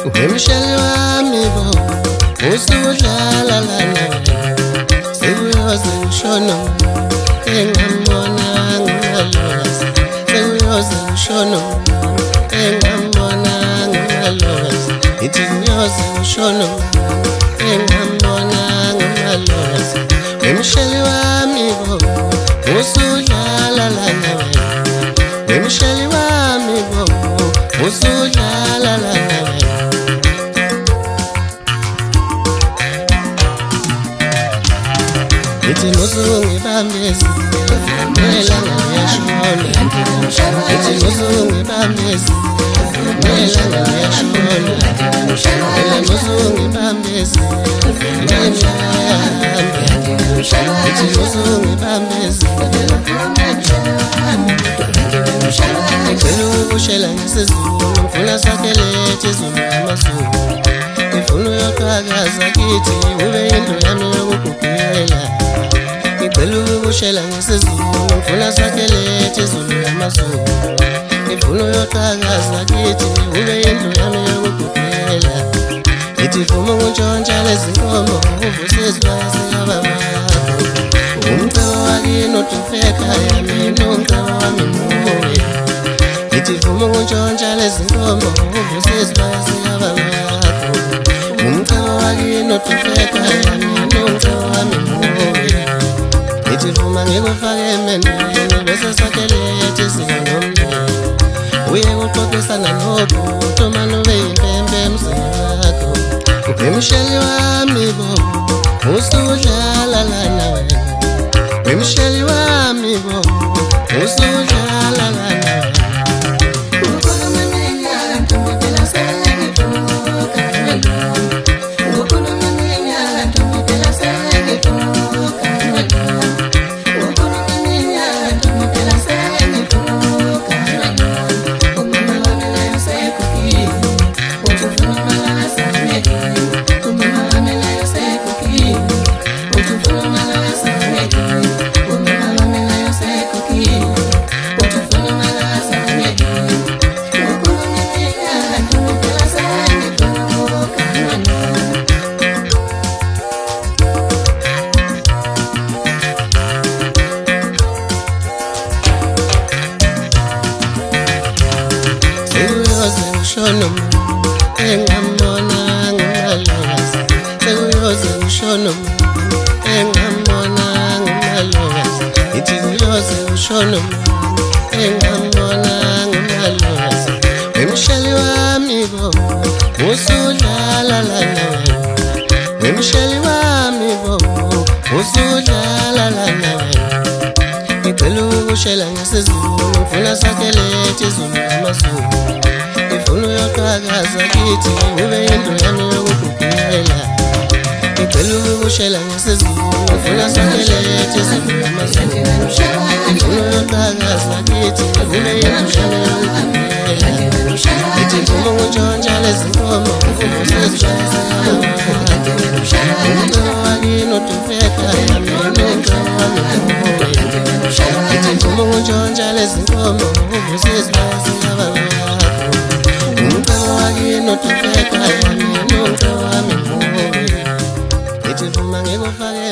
Umshali wami bo usudlala lana sekuyoze ngishona engambonanga umalozi sekuyoze ngishona engambonanga umalozi ithi kuyoze ngishona engambonanga umalozi umshali wami bo usudlala lana umshali wami bo usudlala lana ithi ngizongibambeza nelanga liyashona ithi ngizongibambeza nelanga liyashona ngizongibambeza ithi ngizongibambeza ngicela ukushela ngesizulu ngifuna sakhe lethe izulu amazulu ngifuna uyoqhakaza kithi ube yindlu yami yokugugela ngicela ukushela ngesizulu ngifuna sakhe lethe izulu amazulu ngifuna uyoqhakaza kithi ube yindlu yami yokugugela ngithi vuma ukuntshontsha lezi nkomo uvusizwa singababa umcebo wakini odufeka yami nomcebo wami muwe ngithi vuma ukuntshontsha lezi nkomo uvusizwa singababa umcebo wakini odufeka yami nomcebo wami muwe ngithi vuma ngikufake emendweni bese sakhe lethe izinga nomndeni uye kuxoxisana nobhuti manje ube yimpempe emzini wakho umshali wami bo usudlala lana wena umshali wami bo usudlala lana ngishona engambonanga umalozi sekuyoze ngishona engambonanga umalozi ithi kuyoze ngishona engambonanga umalozi umshali wami bo usudlala lana umshali wami bo usudlala lana ngicela ukushela ngesizulu ngifuna sakhe lethe izulu amazulu ngifuna uyoqhakaza kithi ube yindlu yami yokugugela ngicela ukushela ngesizulu ngifuna sakhe lethe izulu amazulu ngifuna uyoqhakaza kithi ube yindlu yami yokugugela ngithi vuma ukuntshontsha lezi nkomo uvusizwa umcebo wakini odufeka yami nomcebo wami muwe ngithi vuma ukuntshontsha lezi nkomo uvusizwa singababa umcebo wakini odufeka yami nomcebo wami muwe ngithi vuma ngikufake